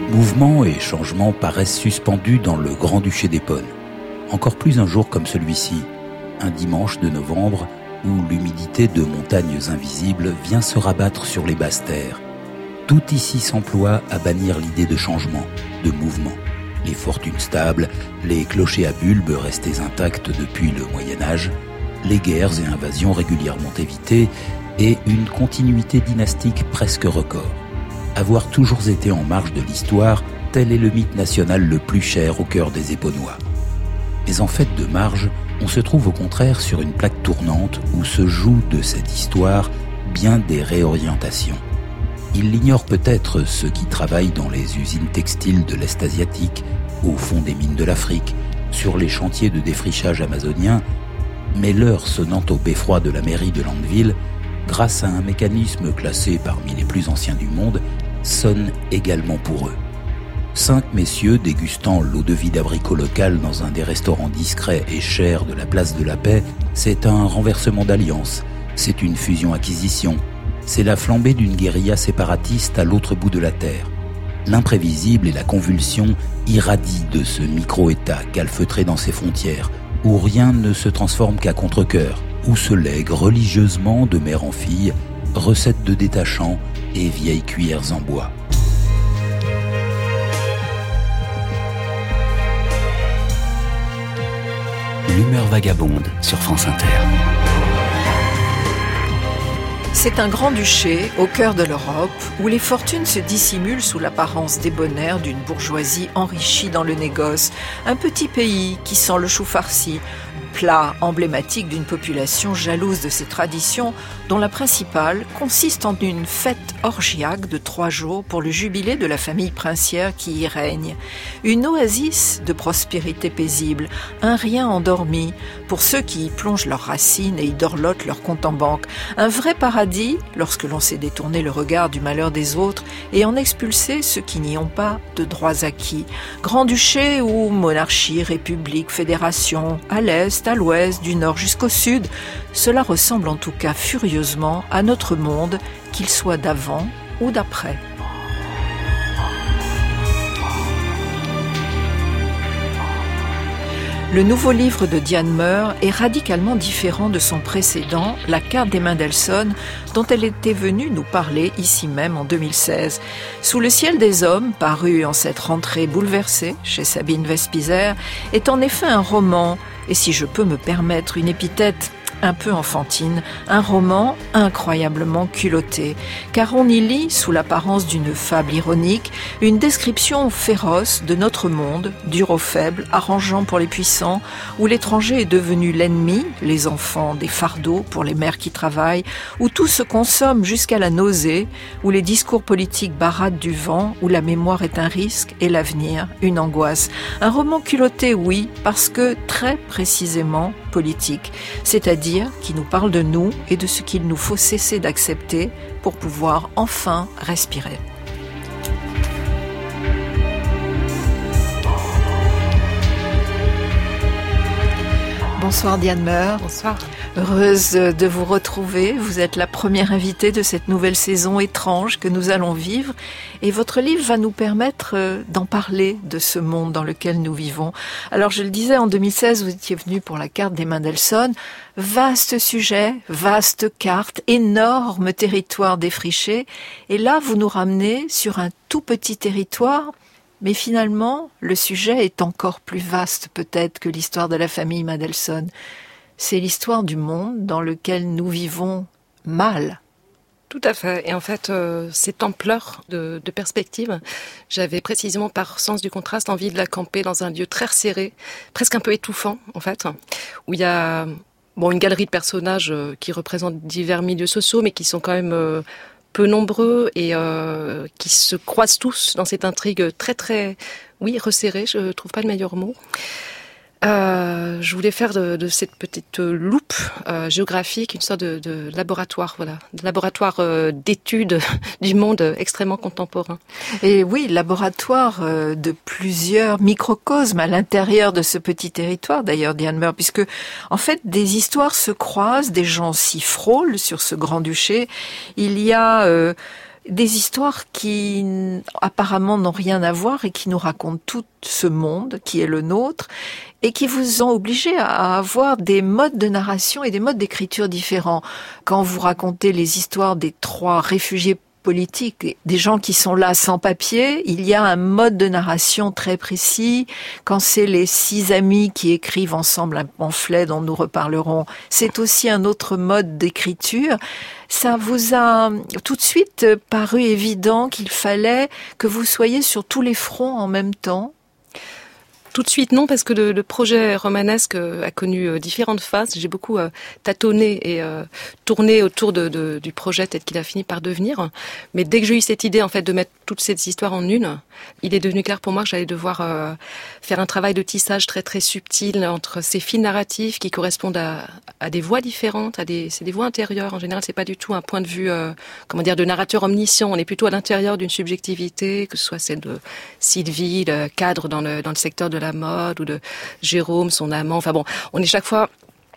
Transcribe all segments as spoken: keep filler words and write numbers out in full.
Mouvements et changements paraissent suspendus dans le Grand-Duché d'Épône. Encore plus un jour comme celui-ci, un dimanche de novembre où l'humidité de montagnes invisibles vient se rabattre sur les basses terres. Tout ici s'emploie à bannir l'idée de changement, de mouvement. Les fortunes stables, les clochers à bulbes restés intacts depuis le Moyen-Âge, les guerres et invasions régulièrement évitées et une continuité dynastique presque record. Avoir toujours été en marge de l'histoire, tel est le mythe national le plus cher au cœur des Épônois. Mais en fait de marge, on se trouve au contraire sur une plaque tournante où se jouent de cette histoire bien des réorientations. Ils l'ignorent peut-être ceux qui travaillent dans les usines textiles de l'Est asiatique, au fond des mines de l'Afrique, sur les chantiers de défrichage amazoniens, mais l'heure sonnant au beffroi de la mairie de Landeville, grâce à un mécanisme classé parmi les plus anciens du monde, sonne également pour eux. Cinq messieurs dégustant l'eau-de-vie d'abricot local dans un des restaurants discrets et chers de la place de la Paix, c'est un renversement d'alliance, c'est une fusion-acquisition, c'est la flambée d'une guérilla séparatiste à l'autre bout de la terre. L'imprévisible et la convulsion irradient de ce micro-État calfeutré dans ses frontières, où rien ne se transforme qu'à contre-cœur, où se lèguent religieusement de mère en fille recettes de détachants et vieilles cuillères en bois. L'humeur vagabonde sur France Inter. C'est un grand-duché au cœur de l'Europe où les fortunes se dissimulent sous l'apparence débonnaire d'une bourgeoisie enrichie dans le négoce. Un petit pays qui sent le chou farci, plat emblématique d'une population jalouse de ses traditions, dont la principale consiste en une fête orgiaque de trois jours pour le jubilé de la famille princière qui y règne. Une oasis de prospérité paisible, un rien endormi pour ceux qui y plongent leurs racines et y dorlotent leur compte en banque. Un vrai paradis lorsque l'on sait détourner le regard du malheur des autres et en expulser ceux qui n'y ont pas de droits acquis. Grand-duché ou monarchie, république, fédération, à l'est, à l'ouest, du nord jusqu'au sud, cela ressemble en tout cas furieusement à notre monde, qu'il soit d'avant ou d'après. Le nouveau livre de Diane Meur est radicalement différent de son précédent, La carte des Mendelssohn, dont elle était venue nous parler ici même en deux mille seize. Sous le ciel des hommes, paru en cette rentrée bouleversée chez Sabine Vespizer, est en effet un roman, et si je peux me permettre une épithète un peu enfantine, un roman incroyablement culotté, car on y lit, sous l'apparence d'une fable ironique, une description féroce de notre monde, dur aux faibles, arrangeant pour les puissants, où l'étranger est devenu l'ennemi, les enfants des fardeaux pour les mères qui travaillent, où tout se consomme jusqu'à la nausée, où les discours politiques baradent du vent, où la mémoire est un risque et l'avenir une angoisse. Un roman culotté, oui, parce que très précisément politique, c'est-à-dire qui nous parle de nous et de ce qu'il nous faut cesser d'accepter pour pouvoir enfin respirer. Bonsoir Diane Meur. Bonsoir. Heureuse de vous retrouver. Vous êtes la première invitée de cette nouvelle saison étrange que nous allons vivre. Et votre livre va nous permettre d'en parler de ce monde dans lequel nous vivons. Alors je le disais, en deux mille seize, vous étiez venu pour la carte des Mendelssohn. Vaste sujet, vaste carte, énorme territoire défriché. Et là, vous nous ramenez sur un tout petit territoire. Mais finalement, le sujet est encore plus vaste peut-être que l'histoire de la famille Mendelssohn. C'est l'histoire du monde dans lequel nous vivons mal. Tout à fait. Et en fait, euh, cette ampleur de, de perspective, j'avais précisément par sens du contraste envie de la camper dans un lieu très resserré, presque un peu étouffant en fait, où il y a bon une galerie de personnages euh, qui représentent divers milieux sociaux, mais qui sont quand même euh, peu nombreux et euh, qui se croisent tous dans cette intrigue très très, oui, resserrée, je trouve pas le meilleur mot. Euh, je voulais faire de, de cette petite loupe euh, géographique une sorte de, de laboratoire, voilà, de laboratoire euh, d'études du monde extrêmement contemporain. Et oui, laboratoire euh, de plusieurs microcosmes à l'intérieur de ce petit territoire, d'ailleurs, Diane Meur, puisque en fait des histoires se croisent, des gens s'y frôlent sur ce grand-duché. Il y a euh, Des histoires qui apparemment n'ont rien à voir et qui nous racontent tout ce monde qui est le nôtre et qui vous ont obligé à avoir des modes de narration et des modes d'écriture différents. Quand vous racontez les histoires des trois réfugiés politiques, des gens qui sont là sans papier, il y a un mode de narration très précis. Quand c'est les six amis qui écrivent ensemble un pamphlet dont nous reparlerons, c'est aussi un autre mode d'écriture. Ça vous a tout de suite paru évident qu'il fallait que vous soyez sur tous les fronts en même temps? Tout de suite, non, parce que le, le projet romanesque a connu différentes phases. J'ai beaucoup euh, tâtonné et euh, tourné autour de, de, du projet tel qu'il a fini par devenir. Mais dès que j'ai eu cette idée, en fait, de mettre toutes ces histoires en une, il est devenu clair pour moi que j'allais devoir euh, faire un travail de tissage très très subtil entre ces fils narratifs qui correspondent à, à des voix différentes, à des, c'est des voix intérieures. En général, c'est pas du tout un point de vue, euh, comment dire, de narrateur omniscient. On est plutôt à l'intérieur d'une subjectivité, que ce soit celle de Sylvie, le cadre dans le, dans le secteur de la mode, ou de Jérôme, son amant. Enfin bon, on est chaque fois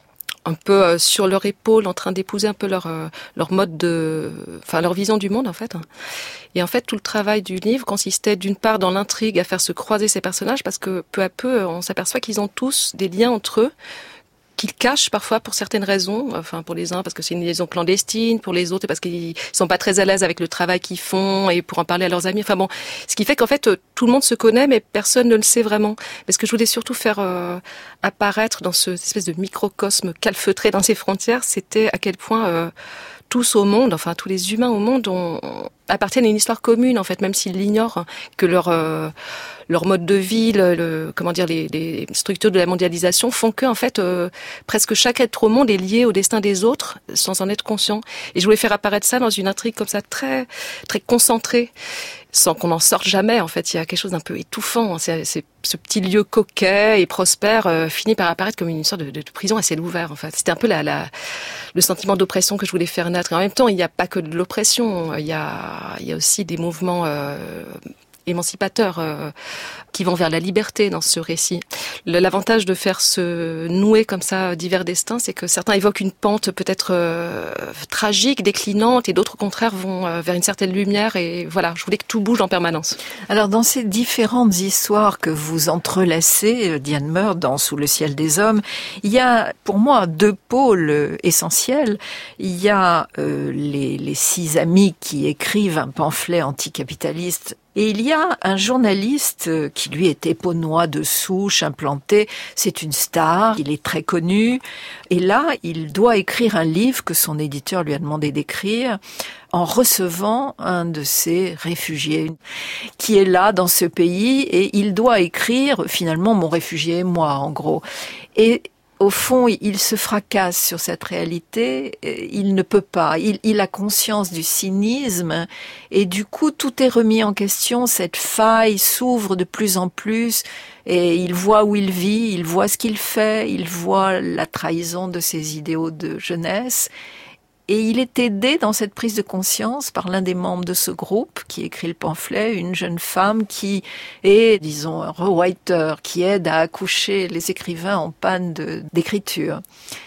un peu sur leur épaule, en train d'épouser un peu leur leur mode de, enfin leur vision du monde en fait. Et en fait, tout le travail du livre consistait d'une part dans l'intrigue à faire se croiser ces personnages, parce que peu à peu, on s'aperçoit qu'ils ont tous des liens entre eux qu'ils cachent parfois pour certaines raisons, enfin pour les uns parce que c'est une liaison clandestine, pour les autres parce qu'ils sont pas très à l'aise avec le travail qu'ils font et pour en parler à leurs amis. Enfin bon, ce qui fait qu'en fait tout le monde se connaît mais personne ne le sait vraiment. Mais ce que je voulais surtout faire euh, apparaître dans ce, cette espèce de microcosme calfeutré dans ses frontières, c'était à quel point euh, tous au monde, enfin tous les humains au monde ont, appartiennent à une histoire commune en fait, même s'ils l'ignorent, que leur euh, leur mode de vie, le, le, comment dire, les, les structures de la mondialisation font que en fait euh, presque chaque être au monde est lié au destin des autres sans en être conscient. Et je voulais faire apparaître ça dans une intrigue comme ça très très concentrée, sans qu'on en sorte jamais. En fait, il y a quelque chose d'un peu étouffant. C'est, c'est ce petit lieu coquet et prospère euh, finit par apparaître comme une sorte de, de, de prison à ciel ouvert. En fait, c'était un peu la, la le sentiment d'oppression que je voulais faire naître. Et en même temps, il n'y a pas que de l'oppression. Il y a il y a aussi des mouvements euh, émancipateurs euh, qui vont vers la liberté dans ce récit. Le, l'avantage de faire se nouer comme ça divers destins, c'est que certains évoquent une pente peut-être euh, tragique, déclinante, et d'autres au contraire vont euh, vers une certaine lumière. Et voilà, je voulais que tout bouge en permanence. Alors dans ces différentes histoires que vous entrelacez, Diane Meur, dans Sous le ciel des hommes, il y a pour moi deux pôles essentiels. Il y a euh, les, les six amis qui écrivent un pamphlet anticapitaliste. Et il y a un journaliste qui, lui, est épaunois de souche, implanté. C'est une star, il est très connu. Et là, il doit écrire un livre que son éditeur lui a demandé d'écrire en recevant un de ces réfugiés qui est là dans ce pays. Et il doit écrire, finalement, mon réfugié, moi, en gros. Et au fond, il se fracasse sur cette réalité, il ne peut pas, il, il a conscience du cynisme et du coup tout est remis en question, cette faille s'ouvre de plus en plus et il voit où il vit, il voit ce qu'il fait, il voit la trahison de ses idéaux de jeunesse. Et il est aidé dans cette prise de conscience par l'un des membres de ce groupe qui écrit le pamphlet, une jeune femme qui est, disons, un rewriter, qui aide à accoucher les écrivains en panne de, d'écriture.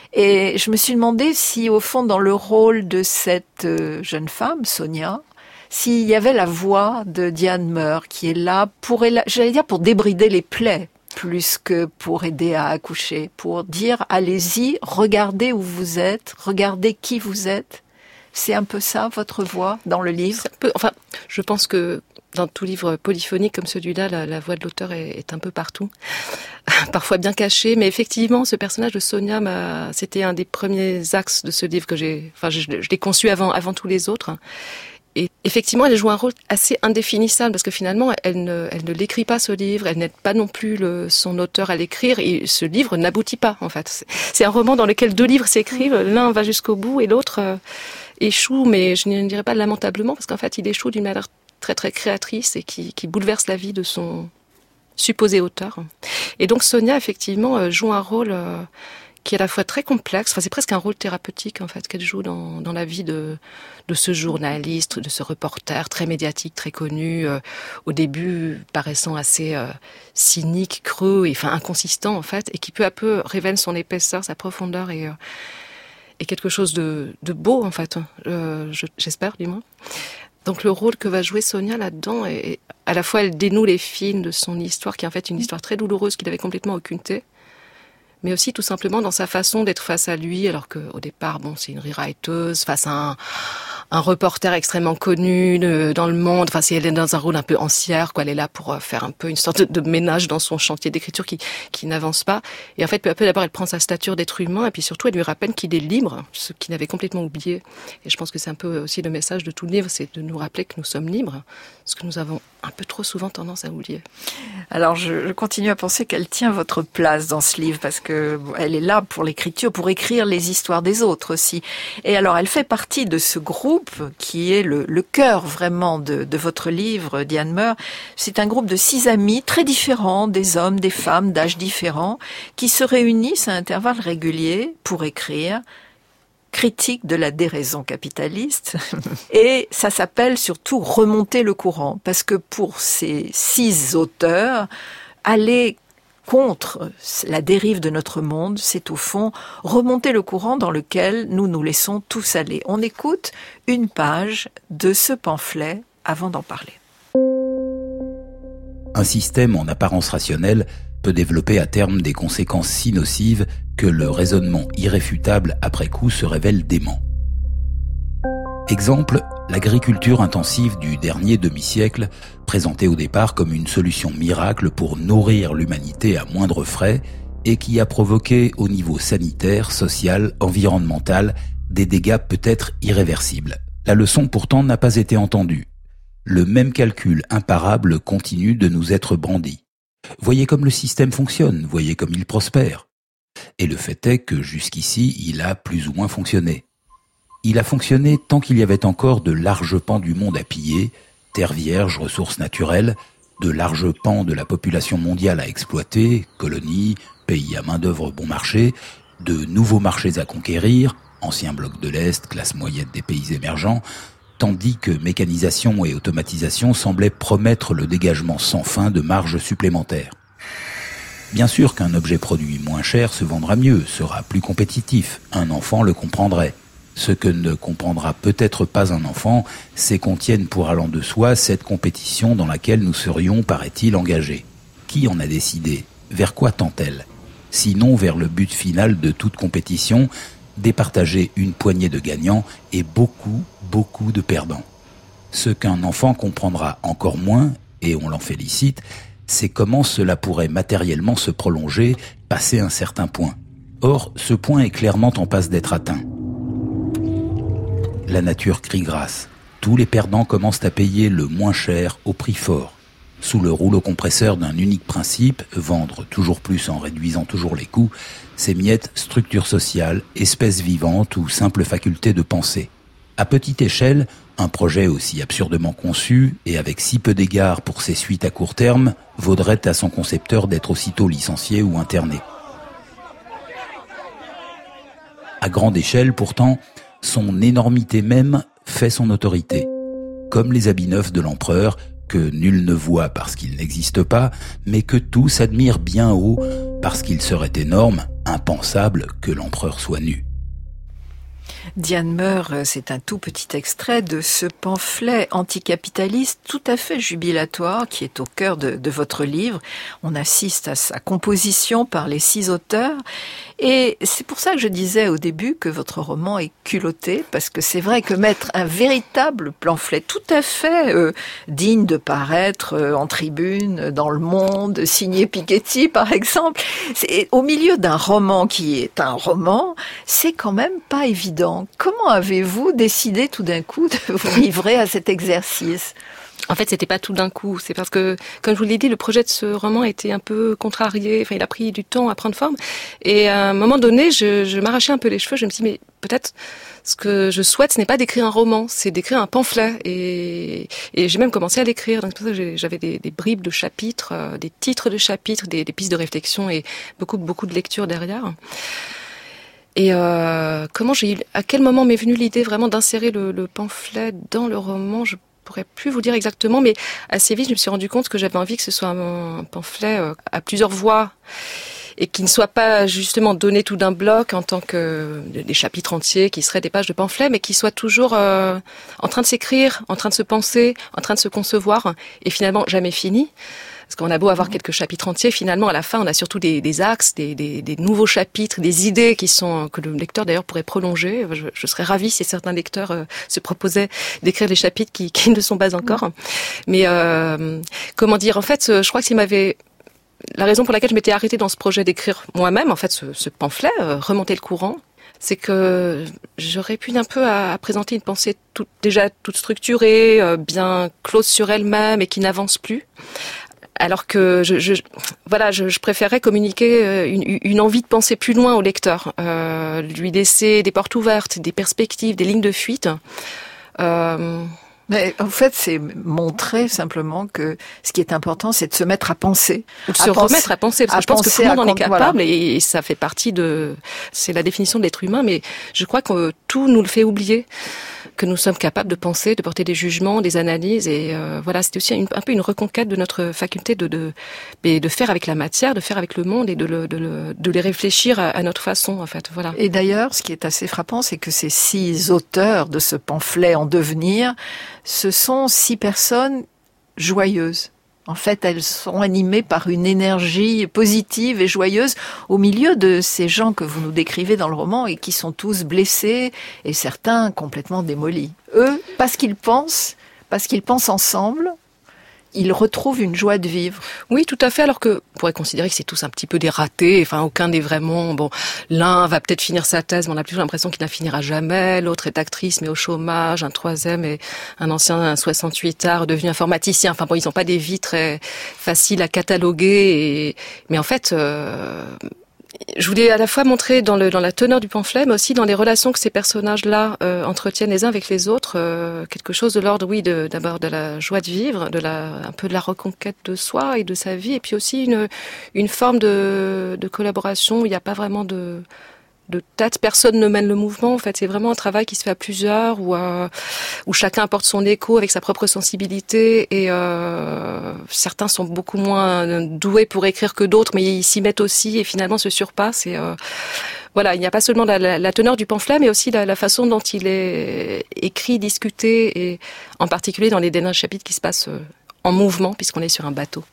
Et je me suis demandé si, au fond, dans le rôle de cette jeune femme, Sonia, s'il y avait la voix de Diane Meur qui est là pour, j'allais dire, pour débrider les plaies, plus que pour aider à accoucher, pour dire allez-y, regardez où vous êtes, regardez qui vous êtes. C'est un peu ça votre voix dans le livre. Peu, enfin, je pense que dans tout livre polyphonique comme celui-là, la, la voix de l'auteur est, est un peu partout, parfois bien cachée. Mais effectivement, ce personnage de Sonia, m'a, c'était un des premiers axes de ce livre que j'ai. Enfin, je, je l'ai conçu avant, avant tous les autres. Et effectivement, elle joue un rôle assez indéfinissable parce que finalement, elle ne, elle ne l'écrit pas ce livre, elle n'aide pas non plus le, son auteur à l'écrire et ce livre n'aboutit pas en fait. C'est un roman dans lequel deux livres s'écrivent, l'un va jusqu'au bout et l'autre euh, échoue, mais je ne dirais pas lamentablement parce qu'en fait, il échoue d'une manière très très créatrice et qui, qui bouleverse la vie de son supposé auteur. Et donc Sonia, effectivement, joue un rôle euh, qui est à la fois très complexe, enfin c'est presque un rôle thérapeutique en fait qu'elle joue dans, dans la vie de, de ce journaliste, de ce reporter très médiatique, très connu, euh, au début paraissant assez euh, cynique, creux, et enfin inconsistant en fait, et qui peu à peu révèle son épaisseur, sa profondeur et, euh, et quelque chose de, de beau en fait, euh, je, j'espère du moins. Donc le rôle que va jouer Sonia là-dedans, est, à la fois elle dénoue les fils de son histoire, qui est en fait une histoire très douloureuse qu'il avait complètement occultée, mais aussi tout simplement dans sa façon d'être face à lui, alors qu'au départ, bon, c'est une rewriteuse, face à un, un reporter extrêmement connu de, dans le monde, enfin, si elle est dans un rôle un peu ancière, quoi, elle est là pour faire un peu une sorte de, de ménage dans son chantier d'écriture qui, qui n'avance pas. Et en fait, peu à peu, d'abord, elle prend sa stature d'être humain, et puis surtout, elle lui rappelle qu'il est libre, ce qu'il avait complètement oublié. Et je pense que c'est un peu aussi le message de tout le livre, c'est de nous rappeler que nous sommes libres, ce que nous avons un peu trop souvent tendance à oublier. Alors, je, je continue à penser qu'elle tient votre place dans ce livre, parce que elle est là pour l'écriture, pour écrire les histoires des autres aussi. Et alors, elle fait partie de ce groupe qui est le, le cœur vraiment de, de votre livre, Diane Meur. C'est un groupe de six amis très différents, des hommes, des femmes, d'âges différents, qui se réunissent à intervalles réguliers pour écrire critique de la déraison capitaliste. Et ça s'appelle surtout remonter le courant, parce que pour ces six auteurs, aller contre la dérive de notre monde, c'est au fond remonter le courant dans lequel nous nous laissons tous aller. On écoute une page de ce pamphlet avant d'en parler. Un système en apparence rationnel peut développer à terme des conséquences si nocives que le raisonnement irréfutable après coup se révèle dément. Exemple, l'agriculture intensive du dernier demi-siècle, présentée au départ comme une solution miracle pour nourrir l'humanité à moindre frais et qui a provoqué au niveau sanitaire, social, environnemental des dégâts peut-être irréversibles. La leçon pourtant n'a pas été entendue. Le même calcul imparable continue de nous être brandi. Voyez comme le système fonctionne, voyez comme il prospère. Et le fait est que jusqu'ici, il a plus ou moins fonctionné. Il a fonctionné tant qu'il y avait encore de larges pans du monde à piller, terres vierges, ressources naturelles, de larges pans de la population mondiale à exploiter, colonies, pays à main-d'œuvre bon marché, de nouveaux marchés à conquérir, anciens blocs de l'Est, classe moyenne des pays émergents, tandis que mécanisation et automatisation semblaient promettre le dégagement sans fin de marges supplémentaires. Bien sûr qu'un objet produit moins cher se vendra mieux, sera plus compétitif, un enfant le comprendrait. Ce que ne comprendra peut-être pas un enfant, c'est qu'on tienne pour allant de soi cette compétition dans laquelle nous serions, paraît-il, engagés. Qui en a décidé ? Vers quoi tend-elle ? Sinon vers le but final de toute compétition, départager une poignée de gagnants et beaucoup, beaucoup de perdants. Ce qu'un enfant comprendra encore moins, et on l'en félicite, c'est comment cela pourrait matériellement se prolonger, passer un certain point. Or, ce point est clairement en passe d'être atteint. La nature crie grâce. Tous les perdants commencent à payer le moins cher au prix fort. Sous le rouleau compresseur d'un unique principe, vendre toujours plus en réduisant toujours les coûts, ces miettes structure sociale, espèce vivante ou simple faculté de penser. À petite échelle, un projet aussi absurdement conçu et avec si peu d'égards pour ses suites à court terme vaudrait à son concepteur d'être aussitôt licencié ou interné. À grande échelle, pourtant, son énormité même fait son autorité. Comme les habits neufs de l'empereur, que nul ne voit parce qu'ils n'existent pas, mais que tous admirent bien haut parce qu'il serait énorme, impensable que l'empereur soit nu. Diane Meur, c'est un tout petit extrait de ce pamphlet anticapitaliste tout à fait jubilatoire qui est au cœur de, de votre livre. On assiste à sa composition par les six auteurs et c'est pour ça que je disais au début que votre roman est culotté, parce que c'est vrai que mettre un véritable pamphlet tout à fait euh, digne de paraître euh, en tribune, dans Le Monde, signé Piketty par exemple, c'est, au milieu d'un roman qui est un roman, c'est quand même pas évident. Comment avez-vous décidé tout d'un coup de vous livrer à cet exercice ? En fait, c'était pas tout d'un coup. C'est parce que, comme je vous l'ai dit, le projet de ce roman était un peu contrarié. Enfin, il a pris du temps à prendre forme. Et à un moment donné, je, je m'arrachais un peu les cheveux. Je me suis dit, mais peut-être ce que je souhaite, ce n'est pas d'écrire un roman, c'est d'écrire un pamphlet. Et, et j'ai même commencé à l'écrire. Donc, c'est pour ça que j'avais des, des bribes de chapitres, euh, des titres de chapitres, des, des pistes de réflexion et beaucoup, beaucoup de lectures derrière. Et euh, comment j'ai, à quel moment m'est venue l'idée vraiment d'insérer le, le pamphlet dans le roman ? Je pourrais plus vous dire exactement, mais assez vite, je me suis rendu compte que j'avais envie que ce soit un pamphlet à plusieurs voix. et qui ne soit pas justement donné tout d'un bloc en tant que des chapitres entiers qui seraient des pages de pamphlet, mais qui soit toujours euh, en train de s'écrire, en train de se penser, en train de se concevoir, et finalement jamais fini. Parce qu'on a beau avoir quelques chapitres entiers, finalement, à la fin, on a surtout des, des axes, des, des, des nouveaux chapitres, des idées qui sont que le lecteur d'ailleurs pourrait prolonger. Je, je serais ravie si certains lecteurs euh, se proposaient d'écrire les chapitres qui, qui ne sont pas encore. Mais euh, comment dire, en fait, je crois que s'il m'avait la raison pour laquelle je m'étais arrêtée dans ce projet d'écrire moi-même, en fait, ce, ce pamphlet, euh, remonter le courant, c'est que j'aurais pu un peu à, à présenter une pensée toute, déjà toute structurée, euh, bien close sur elle-même et qui n'avance plus. Alors que je, je voilà, je, je préférais communiquer une, une envie de penser plus loin au lecteur, euh, lui laisser des portes ouvertes, des perspectives, des lignes de fuite. Euh... Mais en fait, c'est montrer simplement que ce qui est important, c'est de se mettre à penser, ou de se penser, remettre à penser, parce que je pense que tout le monde en est capable, voilà. et, et ça fait partie de, c'est la définition de l'être humain. Mais je crois que tout nous le fait oublier. Que nous sommes capables de penser, de porter des jugements, des analyses, et euh, voilà, c'est aussi une, un peu une reconquête de notre faculté de, de de faire avec la matière, de faire avec le monde et de le, de, le, de les réfléchir à, à notre façon, en fait. Voilà. Et d'ailleurs, ce qui est assez frappant, c'est que ces six auteurs de ce pamphlet en devenir, ce sont six personnes joyeuses. En fait, elles sont animées par une énergie positive et joyeuse au milieu de ces gens que vous nous décrivez dans le roman et qui sont tous blessés et certains complètement démolis. Eux, parce qu'ils pensent, parce qu'ils pensent ensemble, ils retrouvent une joie de vivre. Oui, tout à fait, alors que on pourrait considérer que c'est tous un petit peu des ratés, enfin aucun n'est vraiment... Bon, l'un va peut-être finir sa thèse, mais on a plutôt l'impression qu'il n'en finira jamais, l'autre est actrice mais au chômage, un troisième est un ancien un soixante-huit art devenu informaticien, enfin bon, ils n'ont pas des vies très faciles à cataloguer, et... mais en fait... Euh... Je voulais à la fois montrer dans, le, dans la teneur du pamphlet, mais aussi dans les relations que ces personnages-là euh, entretiennent les uns avec les autres, euh, quelque chose de l'ordre, oui, de, d'abord de la joie de vivre, de la, un peu de la reconquête de soi et de sa vie, et puis aussi une, une forme de, de collaboration où il n'y a pas vraiment de, de tête, personne ne mène le mouvement. En fait, c'est vraiment un travail qui se fait à plusieurs, où, euh, où chacun apporte son écho avec sa propre sensibilité, et euh, certains sont beaucoup moins doués pour écrire que d'autres, mais ils s'y mettent aussi et finalement se surpassent. Et euh, voilà, il n'y a pas seulement la, la, la teneur du pamphlet, mais aussi la, la façon dont il est écrit, discuté, et en particulier dans les derniers chapitres qui se passent en mouvement, puisqu'on est sur un bateau.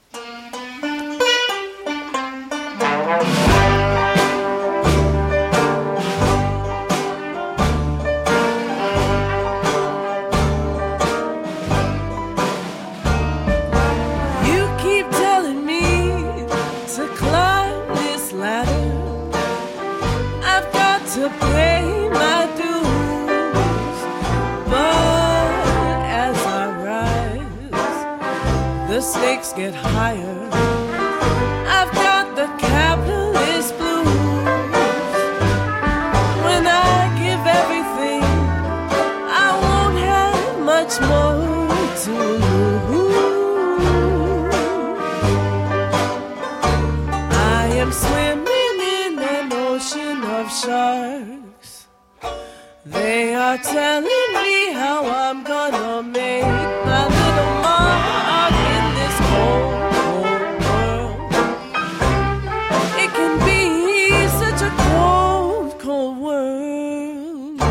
The stakes get higher. I've got the capitalist blues. When I give everything, I won't have much more to lose. I am swimming in an ocean of sharks. They are telling me how I'm gonna make my little mark in this cold, cold world. It can be such a cold, cold world.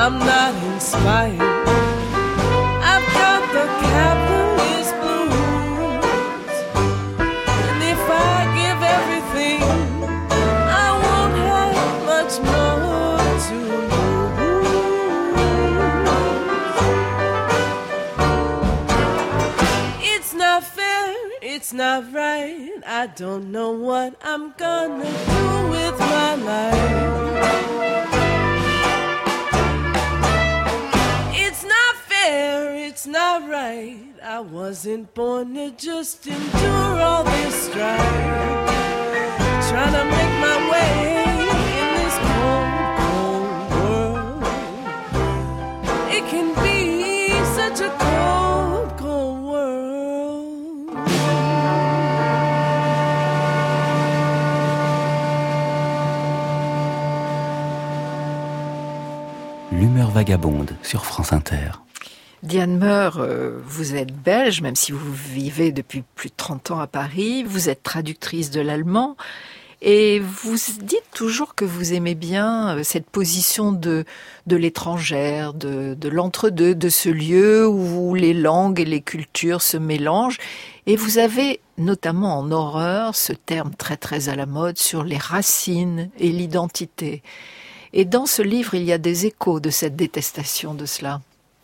I'm not inspired. I've got the capitalist blues, and if I give everything, I won't have much more to lose. It's not fair, it's not right. I don't know what I'm gonna do with my life. It's not right. I wasn't born to just endure all this strife. Trying to make my way in this cold, cold world. It can be such a cold, cold world. L'humeur vagabonde sur France Inter. Diane Meur, euh, vous êtes belge, même si vous vivez depuis plus de trente ans à Paris. Vous êtes traductrice de l'allemand. Et vous dites toujours que vous aimez bien euh, cette position de, de l'étrangère, de, de l'entre-deux, de ce lieu où les langues et les cultures se mélangent. Et vous avez, notamment en horreur, ce terme très très à la mode sur les racines et l'identité. Et dans ce livre, il y a des échos de cette détestation de cela.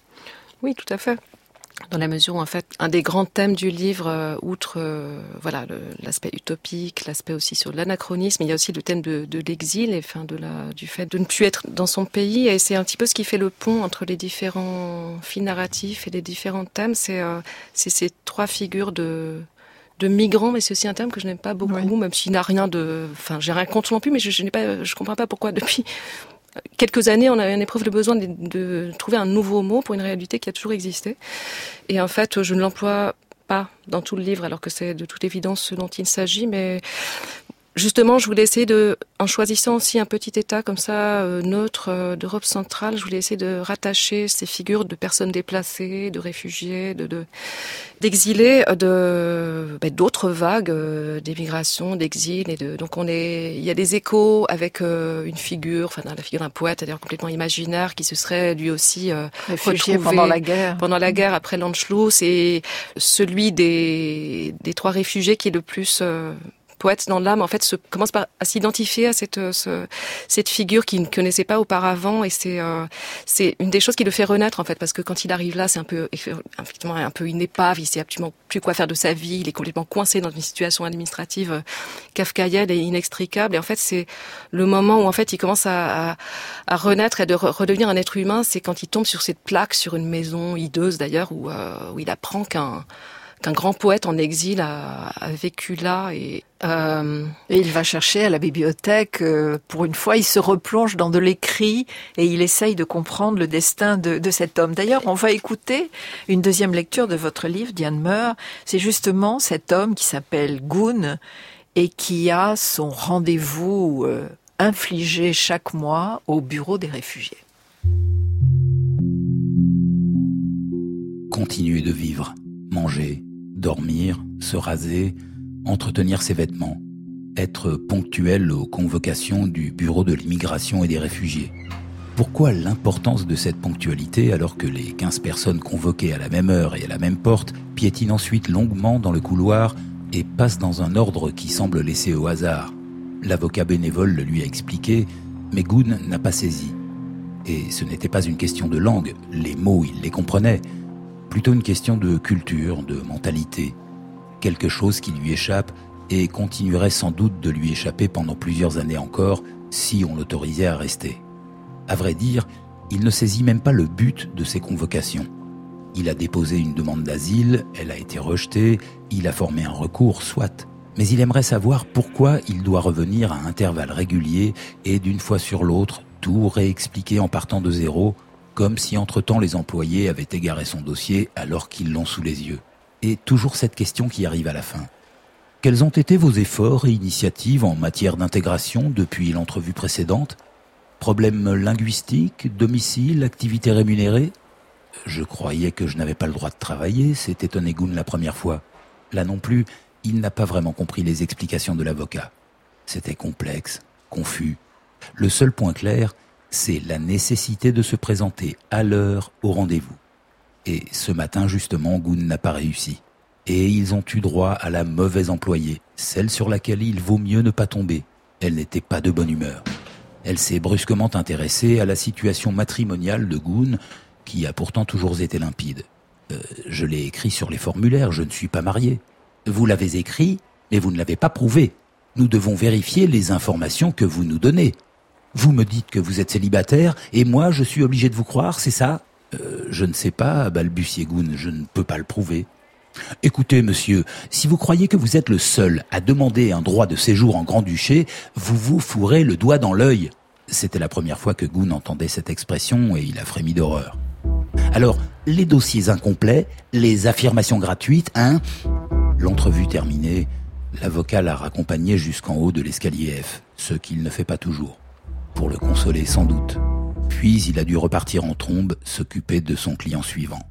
Oui, tout à fait. Dans la mesure où, en fait, un des grands thèmes du livre, euh, outre euh, voilà le, l'aspect utopique, l'aspect aussi sur l'anachronisme, il y a aussi le thème de, de l'exil et enfin de la du fait de ne plus être dans son pays. Et c'est un petit peu ce qui fait le pont entre les différents fils narratifs et les différents thèmes. C'est euh, c'est ces trois figures de de migrants, mais c'est aussi un terme que je n'aime pas beaucoup, oui. Même s'il n'a rien de, enfin, j'ai rien contre non plus, mais je, je n'ai pas, je comprends pas pourquoi depuis quelques années, on a une éprouve le besoin de, de trouver un nouveau mot pour une réalité qui a toujours existé. Et en fait, je ne l'emploie pas dans tout le livre, alors que c'est de toute évidence ce dont il s'agit, mais justement, je voulais essayer de, en choisissant aussi un petit État comme ça, euh, neutre, euh, d'Europe centrale, je voulais essayer de rattacher ces figures de personnes déplacées, de réfugiés, de, de d'exilés, de ben, d'autres vagues euh, d'émigration, d'exil, et de donc on est, il y a des échos avec euh, une figure, enfin la figure d'un poète, d'ailleurs complètement imaginaire, qui se serait lui aussi euh, réfugié pendant la guerre, pendant la guerre après l'Anschluss, et celui des des trois réfugiés qui est le plus euh, poète dans l'âme, en fait, se, commence par, à s'identifier à cette, ce, cette figure qu'il ne connaissait pas auparavant, et c'est, euh, c'est une des choses qui le fait renaître, en fait, parce que quand il arrive là, c'est un peu, effectivement, un peu une épave, il sait absolument plus quoi faire de sa vie, il est complètement coincé dans une situation administrative kafkaïenne et inextricable, et en fait, c'est le moment où, en fait, il commence à, à, à renaître et de re- redevenir un être humain, c'est quand il tombe sur cette plaque, sur une maison hideuse, d'ailleurs, où, euh, où il apprend qu'un, qu'un grand poète en exil a, a vécu là, et Euh... Et il va chercher à la bibliothèque, euh, pour une fois, il se replonge dans de l'écrit et il essaye de comprendre le destin de, de cet homme. D'ailleurs, on va écouter une deuxième lecture de votre livre, Diane Meur. C'est justement cet homme qui s'appelle Gun et qui a son rendez-vous euh, infligé chaque mois au bureau des réfugiés. Continuer de vivre, manger, dormir, se raser, entretenir ses vêtements, être ponctuel aux convocations du Bureau de l'immigration et des réfugiés. Pourquoi l'importance de cette ponctualité alors que les quinze personnes convoquées à la même heure et à la même porte piétinent ensuite longuement dans le couloir et passent dans un ordre qui semble laissé au hasard? L'avocat bénévole le lui a expliqué, mais Gun n'a pas saisi. Et ce n'était pas une question de langue, les mots il les comprenait, plutôt une question de culture, de mentalité. Quelque chose qui lui échappe et continuerait sans doute de lui échapper pendant plusieurs années encore si on l'autorisait à rester. À vrai dire, il ne saisit même pas le but de ces convocations. Il a déposé une demande d'asile, elle a été rejetée, il a formé un recours, soit. Mais il aimerait savoir pourquoi il doit revenir à intervalles réguliers et d'une fois sur l'autre, tout réexpliquer en partant de zéro, comme si entre-temps les employés avaient égaré son dossier alors qu'ils l'ont sous les yeux. Et toujours cette question qui arrive à la fin. Quels ont été vos efforts et initiatives en matière d'intégration depuis l'entrevue précédente? Problèmes linguistiques, domicile, activités rémunérées? Je croyais que je n'avais pas le droit de travailler, s'est étonné Gun la première fois. Là non plus, il n'a pas vraiment compris les explications de l'avocat. C'était complexe, confus. Le seul point clair, c'est la nécessité de se présenter à l'heure au rendez-vous. Et ce matin, justement, Goun n'a pas réussi. Et ils ont eu droit à la mauvaise employée, celle sur laquelle il vaut mieux ne pas tomber. Elle n'était pas de bonne humeur. Elle s'est brusquement intéressée à la situation matrimoniale de Goun, qui a pourtant toujours été limpide. Euh, je l'ai écrit sur les formulaires, je ne suis pas marié. Vous l'avez écrit, mais vous ne l'avez pas prouvé. Nous devons vérifier les informations que vous nous donnez. Vous me dites que vous êtes célibataire, et moi je suis obligé de vous croire, c'est ça ? euh, Je ne sais pas, balbutiait Goun, je ne peux pas le prouver. Écoutez, monsieur, si vous croyez que vous êtes le seul à demander un droit de séjour en Grand-Duché, vous vous fourrez le doigt dans l'œil. C'était la première fois que Goun entendait cette expression et il a frémi d'horreur. Alors, les dossiers incomplets, les affirmations gratuites, hein ? L'entrevue terminée, l'avocat l'a raccompagné jusqu'en haut de l'escalier F, ce qu'il ne fait pas toujours. Pour le consoler sans doute. Puis il a dû repartir en trombe, s'occuper de son client suivant.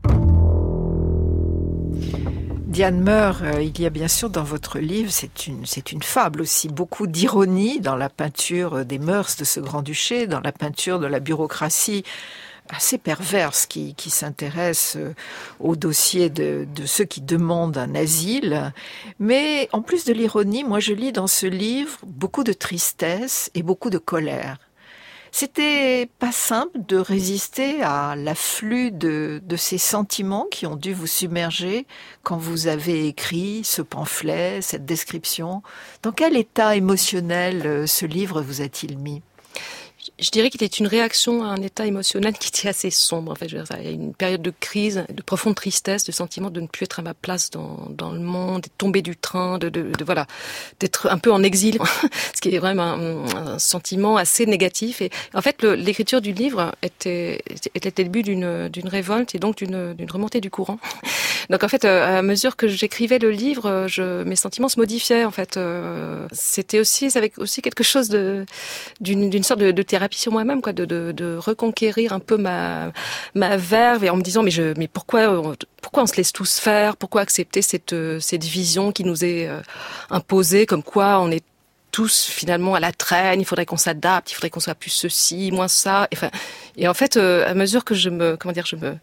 Diane Meur, euh, il y a bien sûr dans votre livre, c'est une, c'est une fable aussi, beaucoup d'ironie dans la peinture des mœurs de ce grand-duché, dans la peinture de la bureaucratie assez perverse qui, qui s'intéresse au dossier de, de ceux qui demandent un asile. Mais en plus de l'ironie, moi je lis dans ce livre beaucoup de tristesse et beaucoup de colère. C'était pas simple de résister à l'afflux de, de ces sentiments qui ont dû vous submerger quand vous avez écrit ce pamphlet, cette description. Dans quel état émotionnel ce livre vous a-t-il mis ? Je dirais qu'il est une réaction à un état émotionnel qui était assez sombre. En fait, je veux dire, il y a une période de crise, de profonde tristesse, de sentiment de ne plus être à ma place dans, dans le monde, de tomber du train, de, de, de voilà, d'être un peu en exil, ce qui est vraiment un, un sentiment assez négatif. Et en fait, le, l'écriture du livre était, était le début d'une, d'une révolte et donc d'une, d'une remontée du courant. Donc en fait, à mesure que j'écrivais le livre, je, mes sentiments se modifiaient. En fait, c'était aussi, ça avait aussi quelque chose de, d'une, d'une sorte de, de thérapie sur moi-même, quoi, de, de, de reconquérir un peu ma, ma verve et en me disant mais je, mais pourquoi, pourquoi on se laisse tous faire, pourquoi accepter cette, cette vision qui nous est imposée, comme quoi on est tous finalement à la traîne, il faudrait qu'on s'adapte, il faudrait qu'on soit plus ceci, moins ça. Et, enfin, et en fait, à mesure que je me, comment dire, je me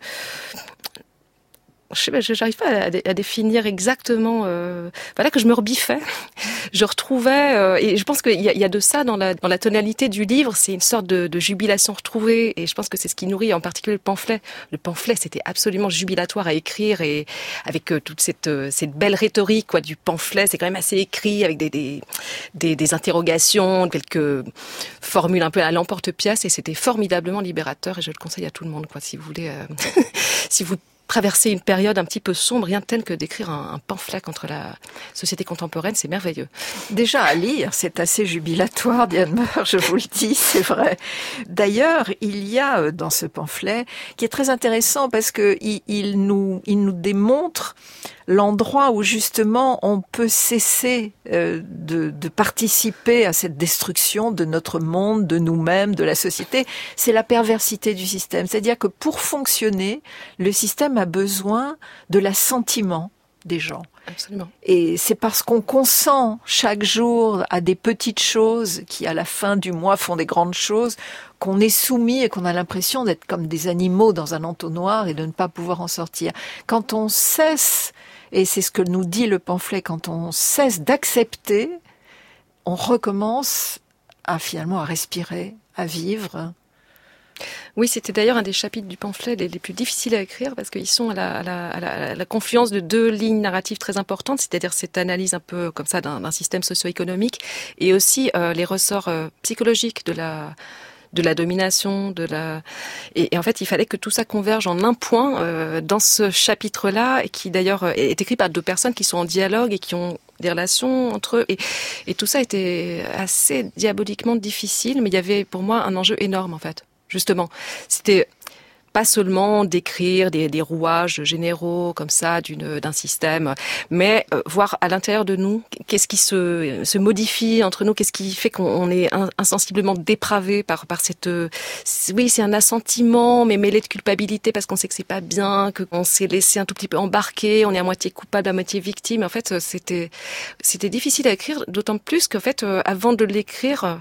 Je sais pas, j'arrive pas à, à définir exactement. Euh, voilà que je me rebiffais, je retrouvais, euh, et je pense qu'il y a, il y a de ça dans la dans la tonalité du livre. C'est une sorte de, de jubilation retrouvée, et je pense que c'est ce qui nourrit en particulier le pamphlet. Le pamphlet, c'était absolument jubilatoire à écrire, et avec euh, toute cette euh, cette belle rhétorique quoi du pamphlet, c'est quand même assez écrit avec des des des, des interrogations, quelques formules un peu à l'emporte-pièce, et c'était formidablement libérateur. Et je le conseille à tout le monde, quoi, si vous voulez, euh, si vous traverser une période un petit peu sombre, rien de tel que d'écrire un, un pamphlet contre la société contemporaine, c'est merveilleux. Déjà à lire, c'est assez jubilatoire, Diane Meur, je vous le dis, c'est vrai. D'ailleurs, il y a dans ce pamphlet, qui est très intéressant parce que il, il nous, il nous démontre l'endroit où justement on peut cesser euh, de, de participer à cette destruction de notre monde, de nous-mêmes, de la société. C'est la perversité du système. C'est-à-dire que pour fonctionner, le système a besoin de l'assentiment des gens. Absolument. Et c'est parce qu'on consent chaque jour à des petites choses qui, à la fin du mois, font des grandes choses, qu'on est soumis et qu'on a l'impression d'être comme des animaux dans un entonnoir et de ne pas pouvoir en sortir. Quand on cesse, et c'est ce que nous dit le pamphlet, quand on cesse d'accepter, on recommence à finalement à respirer, à vivre. Oui, c'était d'ailleurs un des chapitres du pamphlet les, les plus difficiles à écrire parce qu'ils sont à la, à, la, à, la, à la confluence de deux lignes narratives très importantes, c'est-à-dire cette analyse un peu comme ça d'un, d'un système socio-économique et aussi euh, les ressorts euh, psychologiques de la de la domination, de la et, et en fait il fallait que tout ça converge en un point euh, dans ce chapitre-là et qui d'ailleurs est écrit par deux personnes qui sont en dialogue et qui ont des relations entre eux et, et tout ça était assez diaboliquement difficile, mais il y avait pour moi un enjeu énorme en fait. Justement, c'était pas seulement d'écrire des, des rouages généraux comme ça d'une, d'un système, mais euh, voir à l'intérieur de nous qu'est-ce qui se, se modifie entre nous, qu'est-ce qui fait qu'on est insensiblement dépravé par, par cette... Euh, oui, c'est un assentiment, mais mêlé de culpabilité parce qu'on sait que c'est pas bien, qu'on s'est laissé un tout petit peu embarquer, on est à moitié coupable, à moitié victime. En fait, c'était, c'était difficile à écrire, d'autant plus qu'en fait, euh, avant de l'écrire...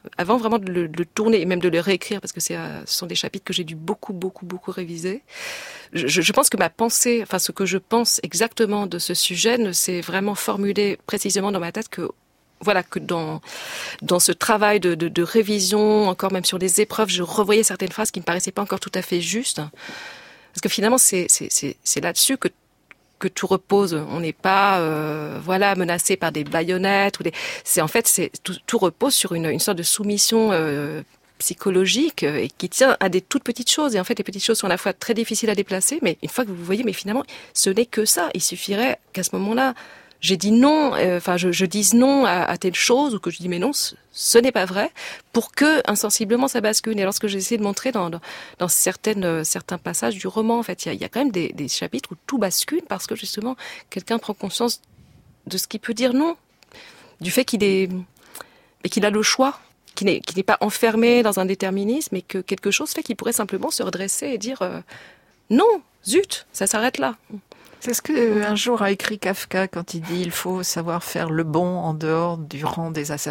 avant vraiment de le, de le tourner et même de le réécrire, parce que c'est, euh, ce sont des chapitres que j'ai dû beaucoup, beaucoup, beaucoup réviser. Je, je pense que ma pensée, enfin ce que je pense exactement de ce sujet ne s'est vraiment formulé précisément dans ma tête que voilà, que dans, dans ce travail de, de, de révision, encore même sur les épreuves, je revoyais certaines phrases qui me paraissaient pas encore tout à fait justes. Parce que finalement, c'est, c'est, c'est, c'est là-dessus que, que tout repose. On n'est pas, euh, voilà, menacé par des baïonnettes ou des, c'est, en fait, c'est, tout, tout repose sur une, une sorte de soumission, euh, psychologique et qui tient à des toutes petites choses. Et en fait, les petites choses sont à la fois très difficiles à déplacer, mais une fois que vous voyez, mais finalement, ce n'est que ça. Il suffirait qu'à ce moment-là, j'ai dit non, enfin, euh, je, je dise non à, à telle chose, ou que je dis mais non, ce, ce n'est pas vrai, pour que insensiblement ça bascule. Et lorsque j'ai essayé de montrer dans, dans, dans certaines, euh, certains passages du roman, en fait, il y a, il y a quand même des, des chapitres où tout bascule parce que justement, quelqu'un prend conscience de ce qu'il peut dire non, du fait qu'il est, et qu'il a le choix, qu'il n'est, qu'il n'est pas enfermé dans un déterminisme, et que quelque chose fait qu'il pourrait simplement se redresser et dire euh, non, zut, ça s'arrête là. C'est ce qu'un jour a écrit Kafka quand il dit « Il faut savoir faire le bon en dehors du rang des assassins ».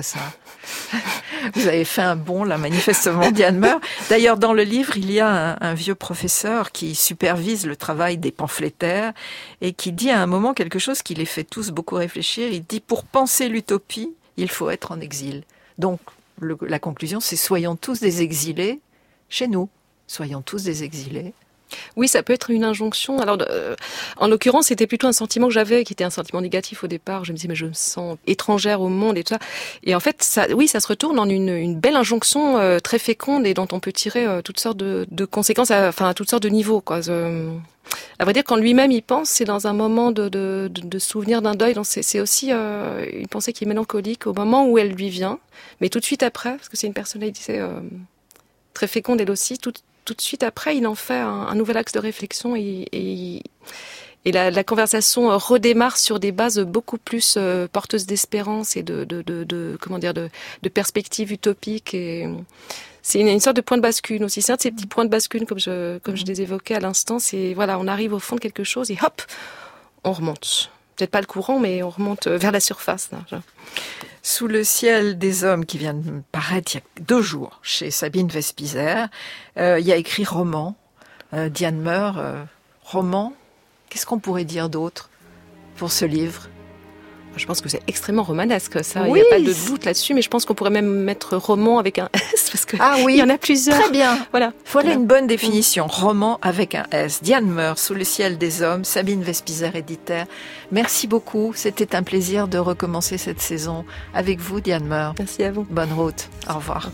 Vous avez fait un bond, là, manifestement, Diane Meur. D'ailleurs, dans le livre, il y a un, un vieux professeur qui supervise le travail des pamphlétaires et qui dit à un moment quelque chose qui les fait tous beaucoup réfléchir. Il dit « Pour penser l'utopie, il faut être en exil ». Donc, le, la conclusion, c'est « Soyons tous des exilés chez nous. Soyons tous des exilés ». Oui, ça peut être une injonction. Alors, euh, en l'occurrence, c'était plutôt un sentiment que j'avais, qui était un sentiment négatif au départ. Je me disais, mais je me sens étrangère au monde et tout ça. Et en fait, ça, oui, ça se retourne en une, une belle injonction euh, très féconde et dont on peut tirer euh, toutes sortes de, de conséquences, à, enfin, à toutes sortes de niveaux, quoi. Euh, à vrai dire, quand lui-même y pense, c'est dans un moment de, de, de, de souvenir d'un deuil. Donc, c'est, c'est aussi euh, une pensée qui est mélancolique au moment où elle lui vient, mais tout de suite après, parce que c'est une personnalité euh, très féconde elle aussi. Tout, tout de suite après, il en fait un, un nouvel axe de réflexion et, et, et la, la conversation redémarre sur des bases beaucoup plus euh, porteuses d'espérance et de, de, de, de comment dire, de, de perspectives utopiques. Et c'est une, une sorte de point de bascule aussi. C'est un de ces petits points de bascule, comme je, comme je les évoquais à l'instant. C'est voilà, on arrive au fond de quelque chose et hop, on remonte. Peut-être pas le courant, mais on remonte vers la surface. Là. Sous le ciel des hommes, qui vient de paraître il y a deux jours chez Sabine Vespizer, euh, il y a écrit roman. Euh, Diane Meur, euh, roman. Qu'est-ce qu'on pourrait dire d'autre pour ce livre ? Je pense que c'est extrêmement romanesque, ça. Oui, il n'y a pas de doute là-dessus, mais je pense qu'on pourrait même mettre roman avec un S, parce que ah oui, il y en a plusieurs. Très bien. Voilà. Voilà voilà. une bonne définition. Roman avec un S. Diane Meur, Sous le ciel des hommes, Sabine Vespizer, éditeur. Merci beaucoup. C'était un plaisir de recommencer cette saison avec vous, Diane Meur. Merci à vous. Bonne route. Au revoir.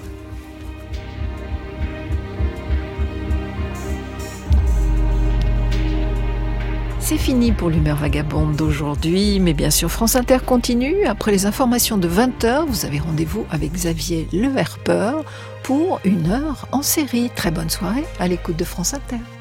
C'est fini pour l'humeur vagabonde d'aujourd'hui, mais bien sûr France Inter continue. Après les informations de vingt heures, vous avez rendez-vous avec Xavier Leverpeur pour une heure en série. Très bonne soirée à l'écoute de France Inter.